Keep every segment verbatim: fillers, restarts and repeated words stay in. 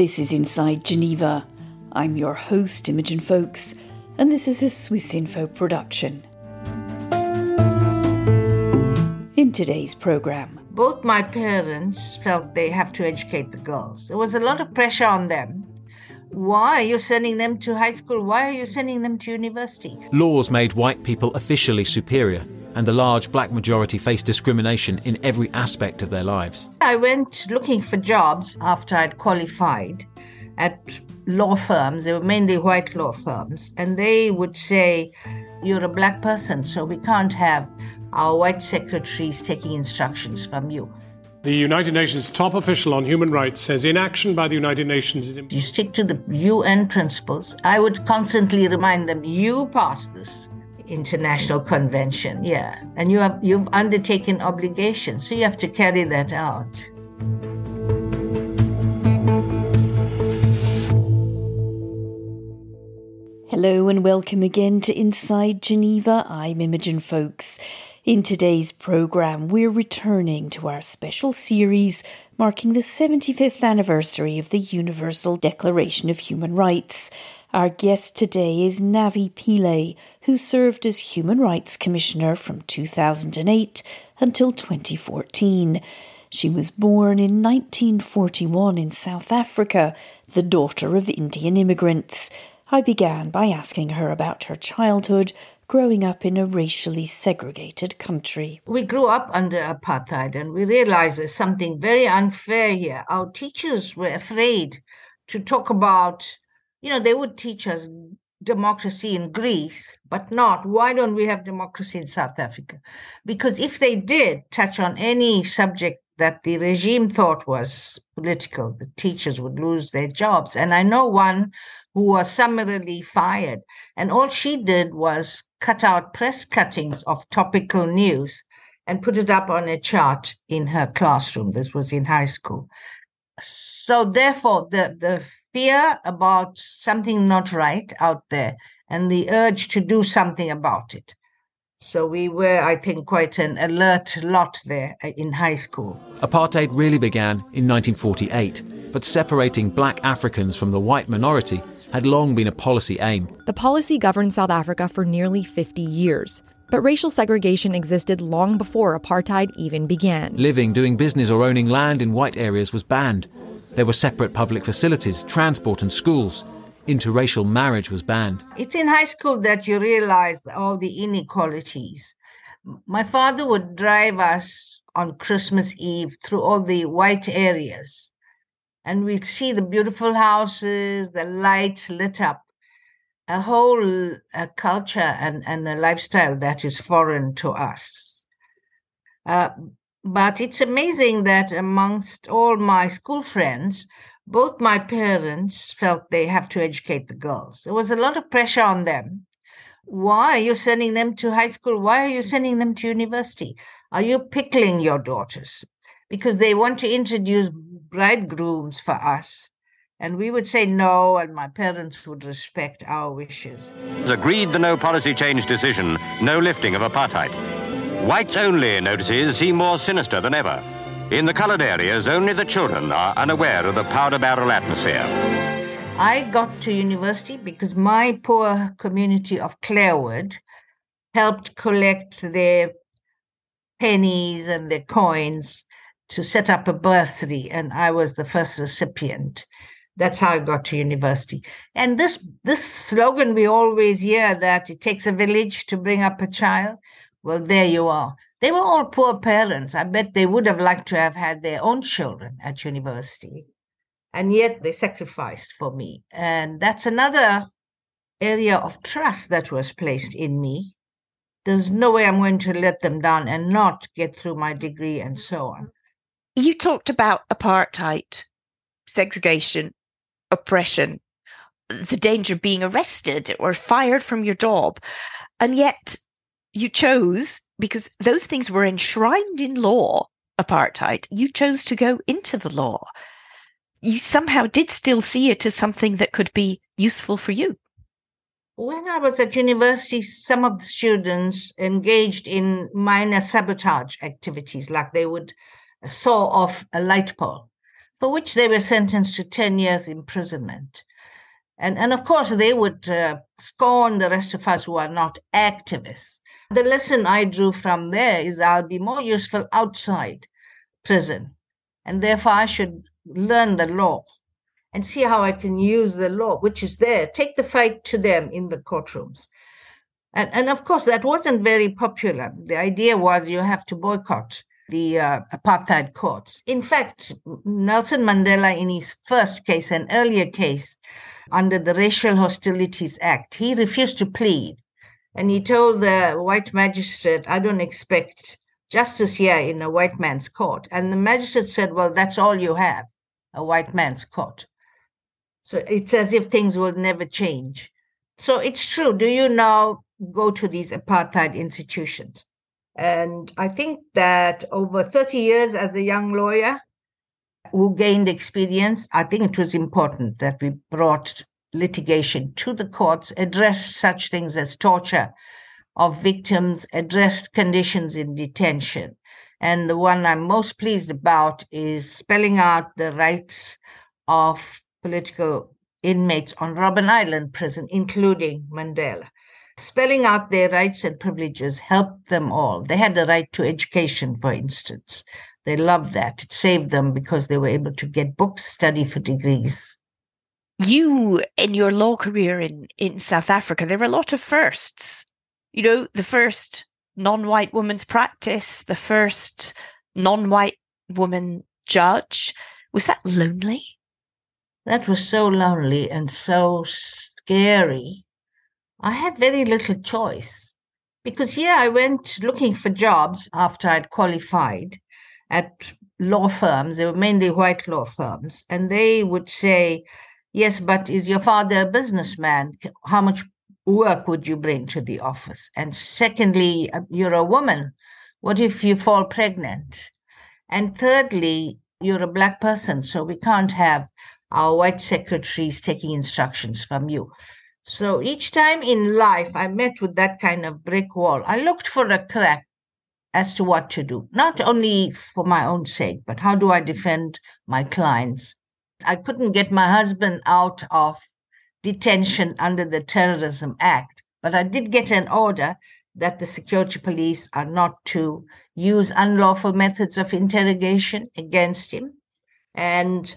This is Inside Geneva. I'm your host, Imogen Folks, and this is a Swiss Info production. In today's programme, both my parents felt they have to educate the girls. There was a lot of pressure on them. Why are you sending them to high school? Why are you sending them to university? Laws made white people officially superior, and the large black majority faced discrimination in every aspect of their lives. I went looking for jobs after I'd qualified at law firms. They were mainly white law firms, and they would say, you're a black person, so we can't have our white secretaries taking instructions from you. The United Nations top official on human rights says inaction by the United Nations is... You stick to the U N principles. I would constantly remind them, you passed this international convention, yeah, and you have, you've undertaken obligations, so you have to carry that out. Hello and welcome again to Inside Geneva. I'm Imogen Folks. In today's programme, we're returning to our special series marking the seventy-fifth anniversary of the Universal Declaration of Human Rights. Our guest today is Navi Pillay, who served as Human Rights Commissioner from two thousand eight until twenty fourteen. She was born in nineteen forty-one in South Africa, the daughter of Indian immigrants. I began by asking her about her childhood, growing up in a racially segregated country. We grew up under apartheid and we realized there's something very unfair here. Our teachers were afraid to talk about, you know, they would teach us democracy in Greece, but not, why don't we have democracy in South Africa? Because if they did touch on any subject that the regime thought was political, the teachers would lose their jobs. And I know one who was summarily fired. And all she did was cut out press cuttings of topical news and put it up on a chart in her classroom. This was in high school. So therefore, the, the fear about something not right out there and the urge to do something about it. So we were, I think, quite an alert lot there in high school. Apartheid really began in nineteen forty-eight, but separating black Africans from the white minority had long been a policy aim. The policy governed South Africa for nearly fifty years, but racial segregation existed long before apartheid even began. Living, doing business or owning land in white areas was banned. There were separate public facilities, transport and schools. Interracial marriage was banned. It's in high school that you realize all the inequalities. My father would drive us on Christmas Eve through all the white areas, and we'd see the beautiful houses, the lights lit up, a whole uh, culture and, and a lifestyle that is foreign to us. Uh, but it's amazing that amongst all my school friends, both my parents felt they have to educate the girls. There was a lot of pressure on them. Why are you sending them to high school? Why are you sending them to university? Are you pickling your daughters? Because they want to introduce bridegrooms for us. And we would say no, and my parents would respect our wishes. Agreed the no policy change decision, no lifting of apartheid. Whites only notices seem more sinister than ever. In the coloured areas, only the children are unaware of the powder barrel atmosphere. I got to university because my poor community of Clarewood helped collect their pennies and their coins to set up a bursary, and I was the first recipient. That's how I got to university. And this, this slogan we always hear, that it takes a village to bring up a child, well, there you are. They were all poor parents. I bet they would have liked to have had their own children at university. And yet they sacrificed for me. And that's another area of trust that was placed in me. There's no way I'm going to let them down and not get through my degree and so on. You talked about apartheid, segregation, oppression, the danger of being arrested or fired from your job. And yet you chose, because those things were enshrined in law, apartheid, you chose to go into the law. You somehow did still see it as something that could be useful for you. When I was at university, some of the students engaged in minor sabotage activities, like they would saw off a light pole. for which they were sentenced to ten years imprisonment. And, and of course, they would uh, scorn the rest of us who are not activists. The lesson I drew from there is I'll be more useful outside prison, and therefore I should learn the law and see how I can use the law, which is there, take the fight to them in the courtrooms. And, and of course, that wasn't very popular. The idea was you have to boycott the uh, apartheid courts. In fact, Nelson Mandela, in his first case, an earlier case, under the Racial Hostilities Act, he refused to plead. And he told the white magistrate, I don't expect justice here in a white man's court. And the magistrate said, well, that's all you have, a white man's court. So it's as if things will never change. So it's true. Do you now go to these apartheid institutions? And I think that over thirty years as a young lawyer who gained experience, I think it was important that we brought litigation to the courts, addressed such things as torture of victims, addressed conditions in detention. And the one I'm most pleased about is spelling out the rights of political inmates on Robben Island prison, including Mandela. Spelling out their rights and privileges helped them all. They had the right to education, for instance. They loved that. It saved them because they were able to get books, study for degrees. You, in your law career in, in South Africa, there were a lot of firsts. You know, the first non-white woman's practice, the first non-white woman judge. Was that lonely? That was so lonely and so scary. I had very little choice because here I went looking for jobs after I'd qualified at law firms. They were mainly white law firms. And they would say, yes, but is your father a businessman? How much work would you bring to the office? And secondly, you're a woman. What if you fall pregnant? And thirdly, you're a black person, so we can't have our white secretaries taking instructions from you. So each time in life I met with that kind of brick wall, I looked for a crack as to what to do, not only for my own sake, but how do I defend my clients? I couldn't get my husband out of detention under the Terrorism Act, but I did get an order that the security police are not to use unlawful methods of interrogation against him. And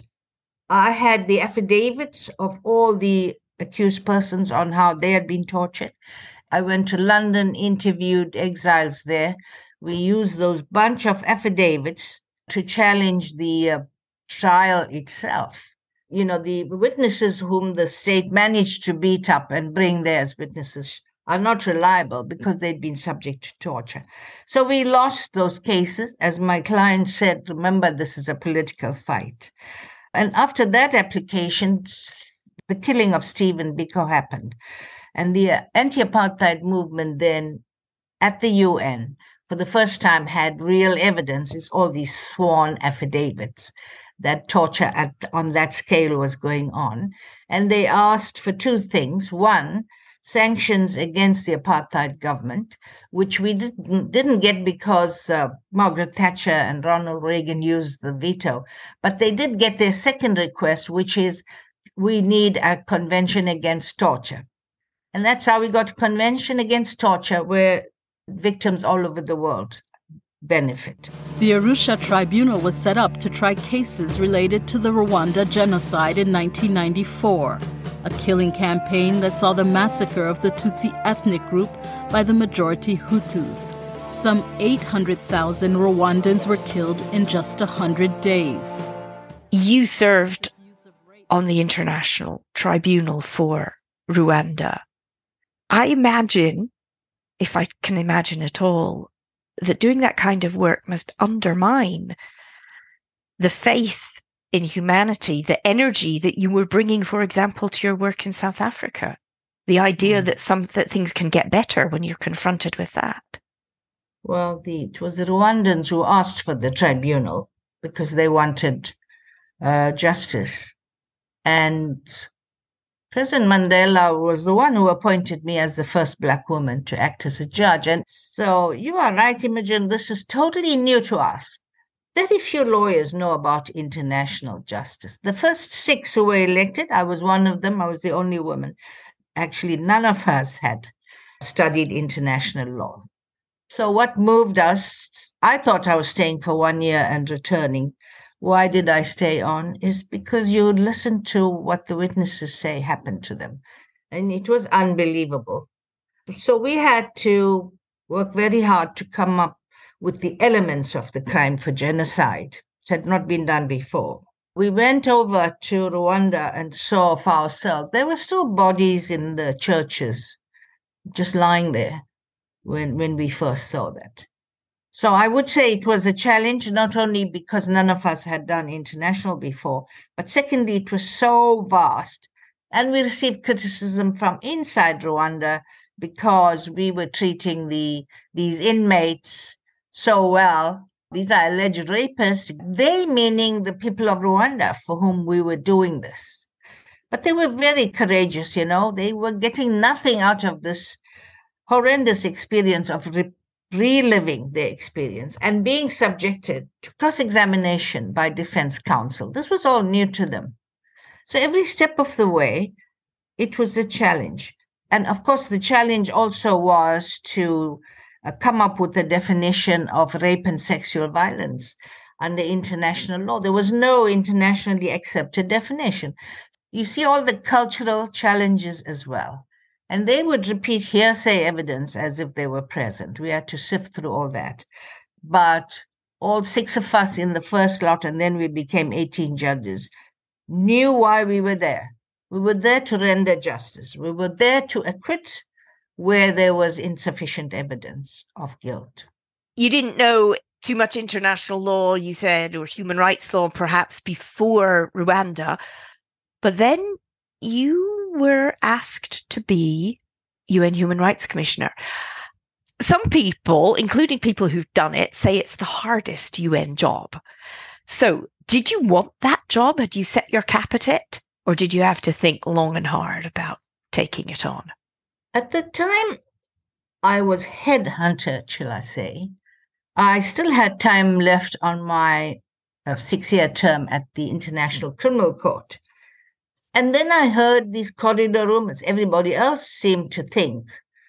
I had the affidavits of all the accused persons on how they had been tortured. I went to London, interviewed exiles there. We used those bunch of affidavits to challenge the uh, trial itself. You know, the witnesses whom the state managed to beat up and bring there as witnesses are not reliable because they'd been subject to torture. So we lost those cases. As my client said, remember, this is a political fight. And after that application, the killing of Stephen Biko happened. And the anti-apartheid movement then at the U N for the first time had real evidence. It's all these sworn affidavits that torture at, on that scale was going on. And they asked for two things. One, sanctions against the apartheid government, which we didn't, didn't get because uh, Margaret Thatcher and Ronald Reagan used the veto. But they did get their second request, which is we need a convention against torture. And that's how we got a convention against torture where victims all over the world benefit. The Arusha Tribunal was set up to try cases related to the Rwanda genocide in nineteen ninety-four, a killing campaign that saw the massacre of the Tutsi ethnic group by the majority Hutus. Some eight hundred thousand Rwandans were killed in just one hundred days. You served on the International Tribunal for Rwanda. I imagine, if I can imagine at all, that doing that kind of work must undermine the faith in humanity, the energy that you were bringing, for example, to your work in South Africa. The idea mm. that some that things can get better when you're confronted with that. Well, the, it was the Rwandans who asked for the tribunal because they wanted uh, justice. And President Mandela was the one who appointed me as the first Black woman to act as a judge. And so you are right, Imogen, this is totally new to us. very few lawyers know about international justice. The first six who were elected, I was one of them. I was the only woman. Actually, none of us had studied international law. So what moved us, I thought I was staying for one year and returning. Why did I stay on? Is because you listen to what the witnesses say happened to them. And it was unbelievable. So we had to work very hard to come up with the elements of the crime for genocide. It had not been done before. We went over to Rwanda and saw for ourselves. There were still bodies in the churches just lying there when, when we first saw that. So I would say it was a challenge, not only because none of us had done international before, but secondly, it was so vast. And we received criticism from inside Rwanda because we were treating the these inmates so well. These are alleged rapists, they meaning the people of Rwanda for whom we were doing this. But they were very courageous, you know. They were getting nothing out of this horrendous experience of re- reliving their experience and being subjected to cross-examination by defense counsel. This was all new to them. So every step of the way, it was a challenge. And of course, the challenge also was to uh, come up with a definition of rape and sexual violence under international law. There was no internationally accepted definition. You see all the cultural challenges as well. And they would repeat hearsay evidence as if they were present. We had to sift through all that. But all six of us in the first lot, and then we became eighteen judges, knew why we were there. We were there to render justice. We were there to acquit where there was insufficient evidence of guilt. You didn't know too much international law, you said, or human rights law, perhaps before Rwanda. But then you were asked to be U N Human Rights Commissioner. Some people, including people who've done it, say it's the hardest U N job. So did you want that job? Had you set your cap at it? Or did you have to think long and hard about taking it on? At the time I was headhunted, shall I say, I still had time left on my uh, six-year term at the International Criminal Court. And then I heard these corridor rumors. Everybody else seemed to think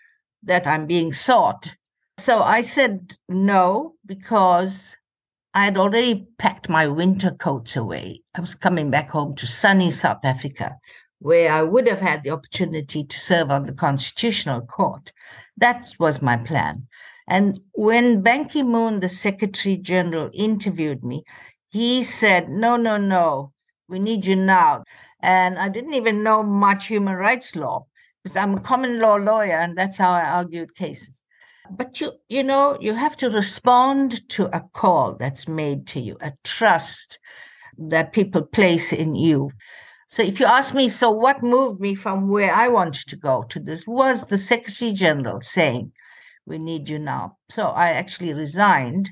that I'm being sought. So I said no, because I had already packed my winter coats away. I was coming back home to sunny South Africa, where I would have had the opportunity to serve on the Constitutional Court. That was my plan. And when Ban Ki-moon, the Secretary General, interviewed me, he said, no, no, no, we need you now. And I didn't even know much human rights law, because I'm a common law lawyer, and that's how I argued cases. But you, you know, you have to respond to a call that's made to you, a trust that people place in you. So if you ask me, so what moved me from where I wanted to go to this was the Secretary General saying, we need you now. So I actually resigned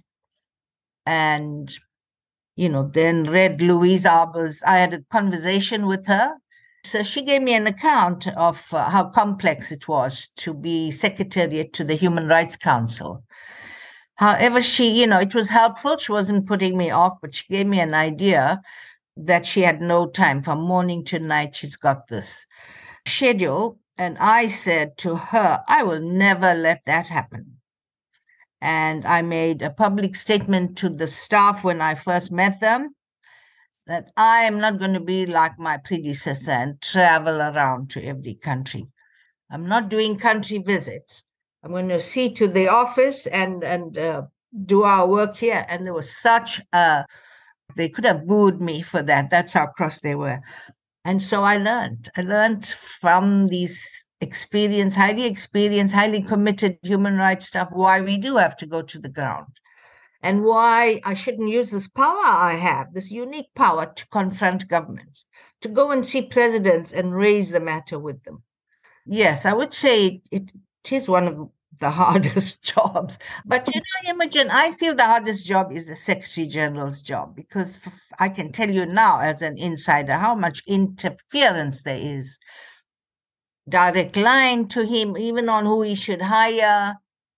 and, you know, then read Louise Arbour's, I had a conversation with her. So she gave me an account of uh, how complex it was to be secretariat to the Human Rights Council. However, she, you know, it was helpful. She wasn't putting me off, but she gave me an idea that she had no time. From morning to night, she's got this schedule. And I said to her, I will never let that happen. And I made a public statement to the staff when I first met them, that I am not going to be like my predecessor and travel around to every country. I'm not doing country visits. I'm going to see to the office and, and uh, do our work here. And there was such a, they could have booed me for that. That's how cross they were. And so I learned. I learned from these experienced, highly experienced, highly committed human rights staff why we do have to go to the ground. And why I shouldn't use this power I have, this unique power to confront governments, to go and see presidents and raise the matter with them. Yes, I would say it, it is one of the hardest jobs. But, you know, Imogen, I feel the hardest job is the Secretary General's job, because I can tell you now as an insider how much interference there is. Direct line to him, even on who he should hire.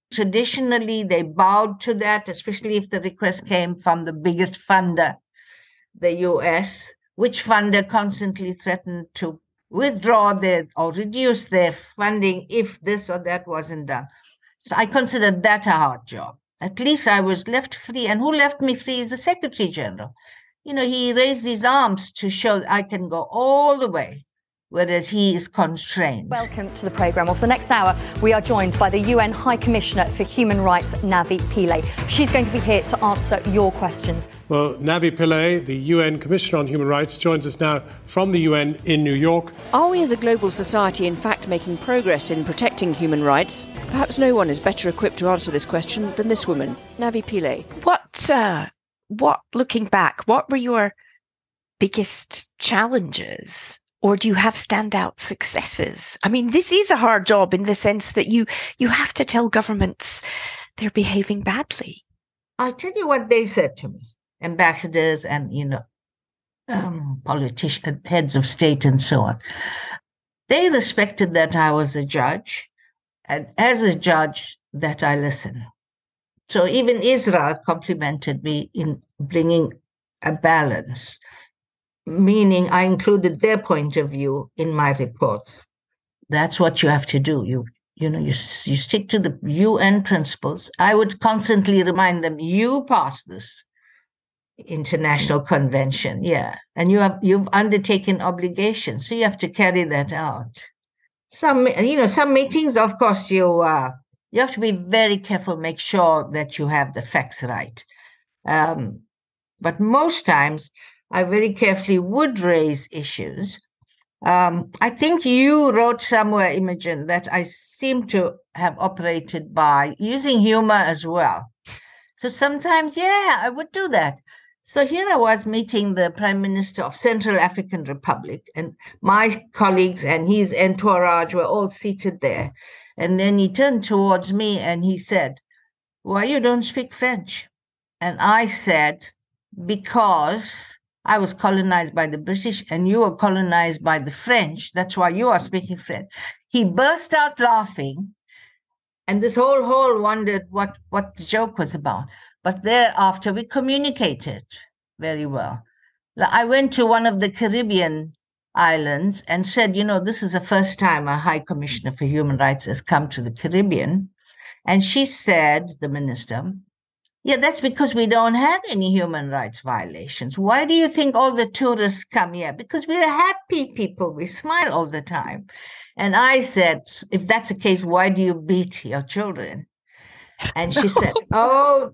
traditionally they bowed to that, especially if the request came from the biggest funder, the U S, which funder constantly threatened to withdraw their or reduce their funding if this or that wasn't done. So I considered that a hard job. At least I was left free. And who left me free is the Secretary General. You know, he raised his arms to show I can go all the way, whereas he is constrained. Welcome to the programme. Well, for the next hour, we are joined by the U N High Commissioner for Human Rights, Navi Pillay. She's going to be here to answer your questions. Well, Navi Pillay, the U N Commissioner on Human Rights, joins us now from the U N in New York. Are we as a global society, in fact, making progress in protecting human rights? Perhaps no one is better equipped to answer this question than this woman, Navi Pillay. What, uh, what, looking back, what were your biggest challenges? Or do you have standout successes? I mean, this is a hard job in the sense that you, you have to tell governments they're behaving badly. I'll tell you what they said to me, ambassadors and, you know, um, politicians, heads of state and so on. They respected that I was a judge, and as a judge, that I listen. So even Israel complimented me in bringing a balance, meaning I included their point of view in my reports. That's what you have to do. You you know, you, you stick to the U N principles. I would constantly remind them, you passed this international convention, yeah, and you have you've undertaken obligations, so you have to carry that out. Some, you know, some meetings, of course, you uh, you have to be very careful, make sure that you have the facts right. Um, but most times, I very carefully would raise issues. Um, I think you wrote somewhere, Imogen, that I seem to have operated by using humor as well. So sometimes, yeah, I would do that. So here I was meeting the Prime Minister of Central African Republic, and my colleagues and his entourage were all seated there. And then he turned towards me and he said, "Why you don't speak French?" And I said, "Because I was colonized by the British and you were colonized by the French. That's why you are speaking French." He burst out laughing, and this whole hall wondered what, what the joke was about. But thereafter, we communicated very well. I went to one of the Caribbean islands and said, you know, this is the first time a High Commissioner for Human Rights has come to the Caribbean. And she said, the minister, "Yeah, that's because we don't have any human rights violations. Why do you think all the tourists come here? Because we're happy people. We smile all the time." And I said, "If that's the case, why do you beat your children?" And she said, oh,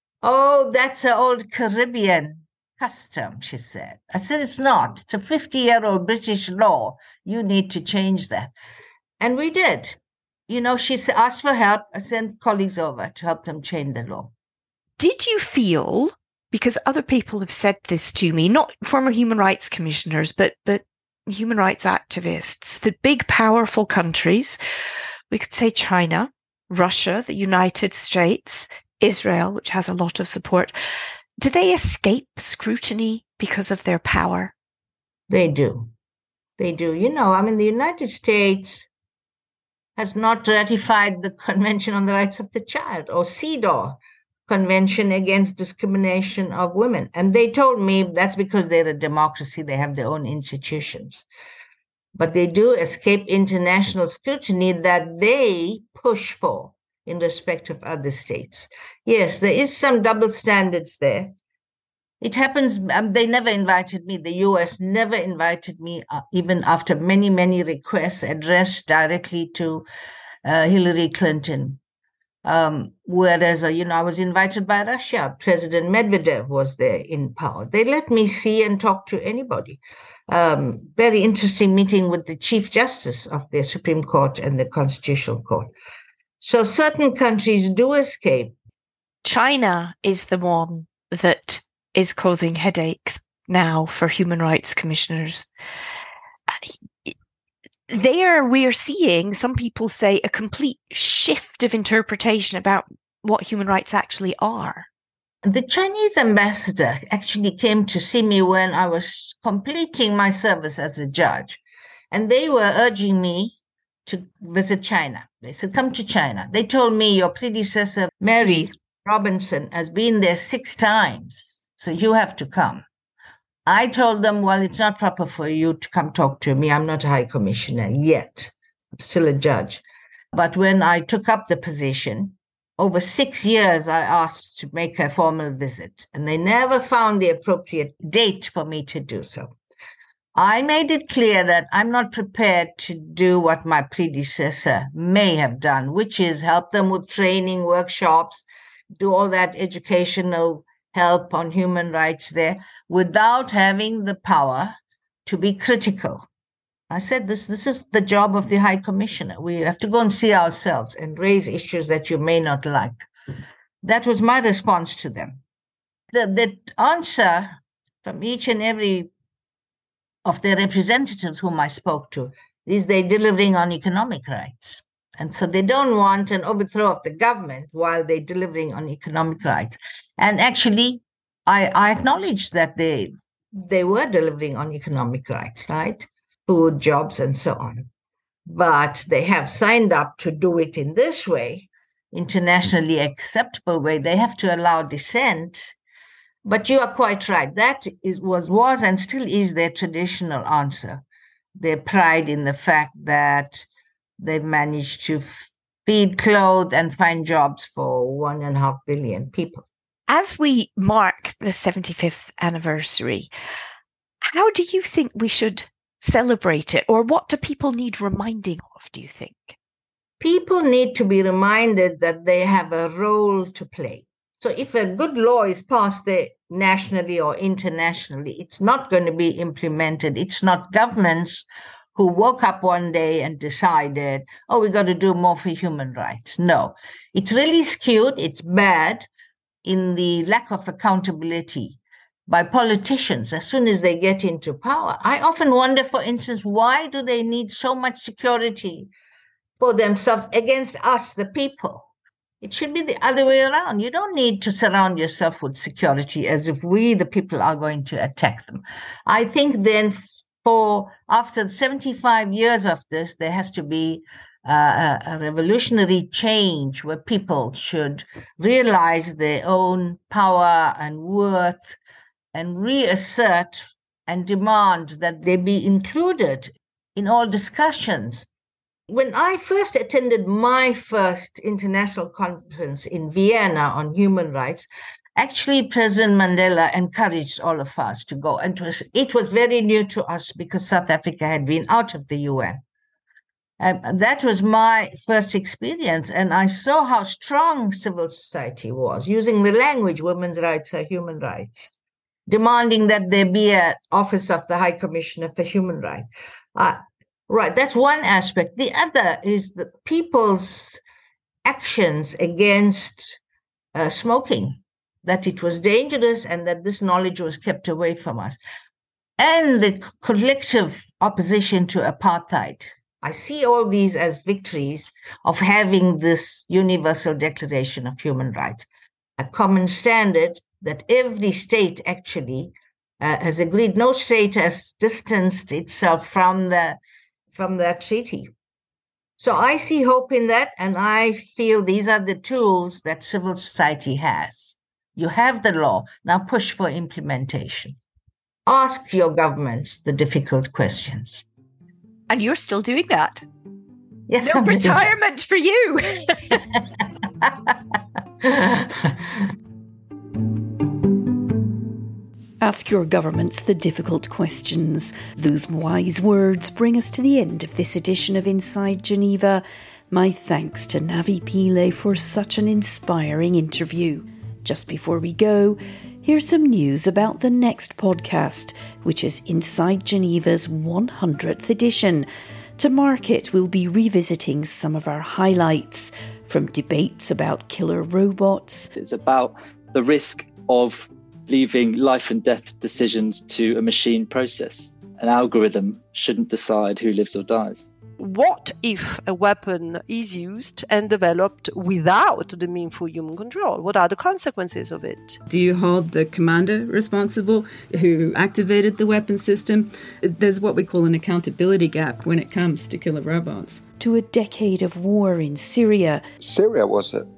oh, that's an old Caribbean custom, she said. I said, "It's not. It's a fifty-year-old British law. You need to change that." And we did. You know, she asked for help. I sent colleagues over to help them change the law. Did you feel, because other people have said this to me, not former human rights commissioners, but but human rights activists, the big powerful countries, we could say China, Russia, the United States, Israel, which has a lot of support, do they escape scrutiny because of their power? They do. They do. You know, I mean, the United States has not ratified the Convention on the Rights of the Child, or CEDAW, Convention Against Discrimination of Women. And they told me that's because they're a democracy, they have their own institutions. But they do escape international scrutiny that they push for in respect of other states. Yes, there is some double standards there. It happens, um, they never invited me. The U S never invited me, uh, even after many, many requests addressed directly to uh, Hillary Clinton. Um, whereas, uh, you know, I was invited by Russia. President Medvedev was there in power. They let me see and talk to anybody. Um, very interesting meeting with the Chief Justice of the Supreme Court and the Constitutional Court. So certain countries do escape. China is the one that is causing headaches now for human rights commissioners. There we're seeing, some people say, a complete shift of interpretation about what human rights actually are. The Chinese ambassador actually came to see me when I was completing my service as a judge. And they were urging me to visit China. They said, come to China. They told me your predecessor, Mary Robinson, has been there six times, so you have to come. I told them, well, it's not proper for you to come talk to me. I'm not a high commissioner yet. I'm still a judge. But when I took up the position, over six years, I asked to make a formal visit, and they never found the appropriate date for me to do so. I made it clear that I'm not prepared to do what my predecessor may have done, which is help them with training, workshops, do all that educational help on human rights there without having the power to be critical. I said, this, this is the job of the High Commissioner. We have to go and see ourselves and raise issues that you may not like. That was my response to them. The, the answer from each and every of the representatives whom I spoke to is they're delivering on economic rights. And so they don't want an overthrow of the government while they're delivering on economic rights. And actually, I, I acknowledge that they they were delivering on economic rights, right? Food, jobs, and so on. But they have signed up to do it in this way, internationally acceptable way. They have to allow dissent. But you are quite right. That is, was, was and still is their traditional answer. Their pride in the fact that they've managed to feed, clothe, and find jobs for one and a half billion people. As we mark the seventy-fifth anniversary, how do you think we should celebrate it? Or what do people need reminding of, do you think? People need to be reminded that they have a role to play. So if a good law is passed there nationally or internationally, it's not going to be implemented. It's not governments who woke up one day and decided, oh, we got to do more for human rights. No, it's really skewed. It's bad in the lack of accountability by politicians as soon as they get into power. I often wonder, for instance, why do they need so much security for themselves against us, the people? It should be the other way around. You don't need to surround yourself with security as if we, the people, are going to attack them. I think then for after seventy-five years of this, there has to be uh, a, a revolutionary change where people should realize their own power and worth and reassert and demand that they be included in all discussions. When I first attended my first international conference in Vienna on human rights, actually President Mandela encouraged all of us to go. And it was, it was very new to us because South Africa had been out of the U N. And that was my first experience. And I saw how strong civil society was, using the language, women's rights are human rights, demanding that there be an office of the High Commissioner for Human Rights. Uh, right, that's one aspect. The other is the people's actions against uh, smoking, that it was dangerous and that this knowledge was kept away from us. And the collective opposition to apartheid. I see all these as victories of having this Universal Declaration of Human Rights, a common standard that every state actually uh, has agreed. No state has distanced itself from the from that treaty. So I see hope in that, and I feel these are the tools that civil society has. You have the law, now push for implementation. Ask your governments the difficult questions. And you're still doing that. Yes, no I'm retirement for you. Ask your governments the difficult questions. Those wise words bring us to the end of this edition of Inside Geneva. My thanks to Navi Pillay for such an inspiring interview. Just before we go, here's some news about the next podcast, which is Inside Geneva's one hundredth edition. To mark it, we'll be revisiting some of our highlights, from debates about killer robots. It's about the risk of leaving life and death decisions to a machine process. An algorithm shouldn't decide who lives or dies. What if a weapon is used and developed without the mean for human control? What are the consequences of it? Do you hold the commander responsible who activated the weapon system? There's what we call an accountability gap when it comes to killer robots. To a decade of war in Syria. Syria was a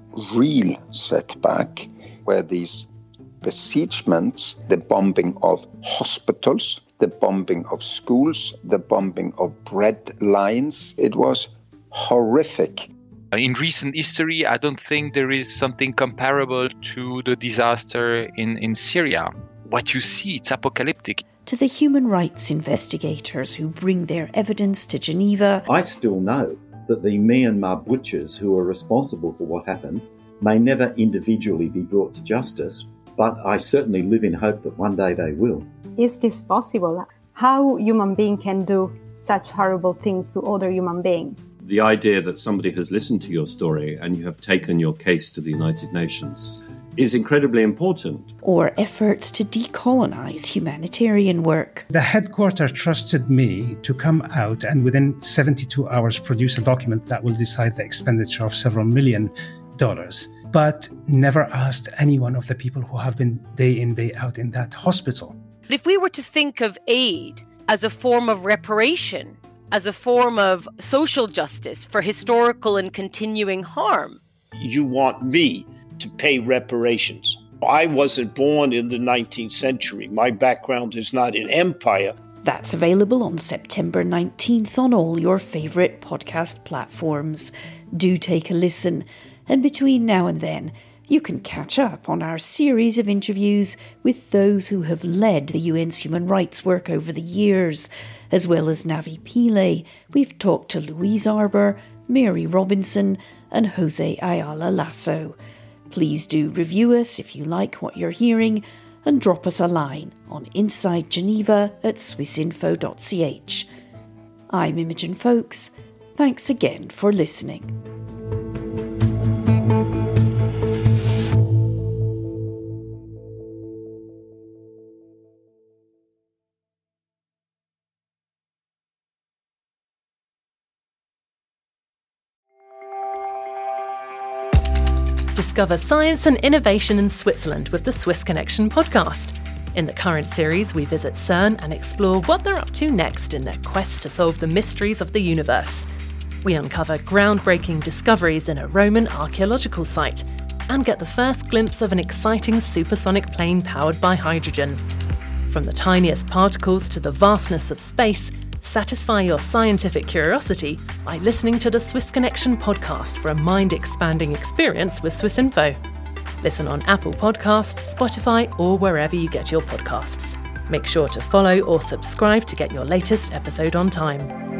real setback where these besiegements, the bombing of hospitals, the bombing of schools, the bombing of bread lines. It was horrific. In recent history, I don't think there is something comparable to the disaster in, in Syria. What you see, it's apocalyptic. To the human rights investigators who bring their evidence to Geneva. I still know that the Myanmar butchers who are responsible for what happened may never individually be brought to justice, but I certainly live in hope that one day they will. Is this possible? How human being can do such horrible things to other human beings? The idea that somebody has listened to your story and you have taken your case to the United Nations is incredibly important. Or efforts to decolonize humanitarian work. The headquarters trusted me to come out and within seventy-two hours produce a document that will decide the expenditure of several million dollars, but never asked any one of the people who have been day in, day out in that hospital. If we were to think of aid as a form of reparation, as a form of social justice for historical and continuing harm. You want me to pay reparations. I wasn't born in the nineteenth century. My background is not in empire. That's available on September nineteenth on all your favourite podcast platforms. Do take a listen. And between now and then, you can catch up on our series of interviews with those who have led the U N's human rights work over the years. As well as Navi Pillay, we've talked to Louise Arbour, Mary Robinson and Jose Ayala Lasso. Please do review us if you like what you're hearing and drop us a line on inside geneva at swissinfo dot c h. I'm Imogen Folks. Thanks again for listening. Discover science and innovation in Switzerland with the Swiss Connection podcast. In the current series, we visit CERN and explore what they're up to next in their quest to solve the mysteries of the universe. We uncover groundbreaking discoveries in a Roman archaeological site and get the first glimpse of an exciting supersonic plane powered by hydrogen. From the tiniest particles to the vastness of space, satisfy your scientific curiosity by listening to the Swiss Connection podcast for a mind-expanding experience with Swiss Info. Listen on Apple Podcasts, Spotify, or wherever you get your podcasts. Make sure to follow or subscribe to get your latest episode on time.